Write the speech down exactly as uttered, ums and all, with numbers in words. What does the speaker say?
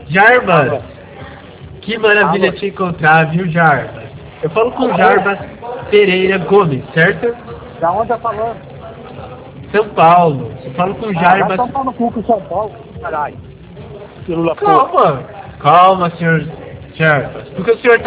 Jarbas, que maravilha te encontrar, viu, Jarbas? Eu falo com Jarbas Pereira Gomes, certo? Da onde tá falando? São Paulo. Eu falo com Jarbas... Ah, vai tomar no cu com São Paulo, caralho. Calma, calma, senhor Jarbas. Porque o senhor